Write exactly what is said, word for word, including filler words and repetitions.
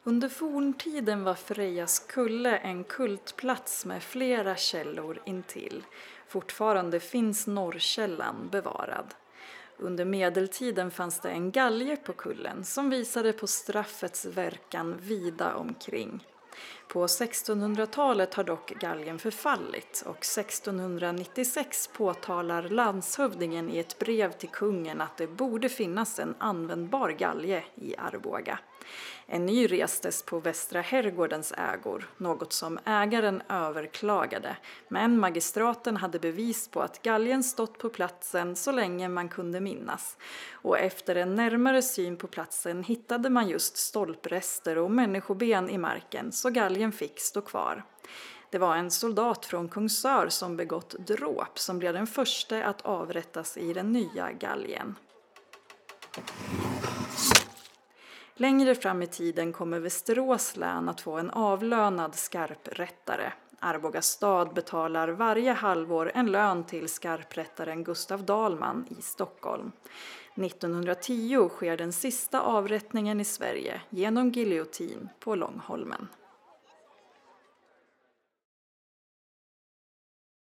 Under forntiden var Frejas kulle en kultplats med flera källor intill. Fortfarande finns Norrkällan bevarad. Under medeltiden fanns det en galge på kullen som visade på straffets verkan vida omkring. På sextonhundratalet har dock galgen förfallit och sextonhundranittiosex påtalar landshövdingen i ett brev till kungen att det borde finnas en användbar galge i Arboga. En ny restes på Västra Herrgårdens ägor, något som ägaren överklagade, men magistraten hade bevis på att galgen stått på platsen så länge man kunde minnas. Och efter en närmare syn på platsen hittade man just stolprester och människoben i marken, så galgen fick stå kvar. Det var en soldat från Kungsör som begått dråp som blev den första att avrättas i den nya galgen. Längre fram i tiden kommer Västerås län att få en avlönad skarprättare. Arboga stad betalar varje halvår en lön till skarprättaren Gustav Dahlman i Stockholm. nittonhundratio sker den sista avrättningen i Sverige genom giljotin på Långholmen.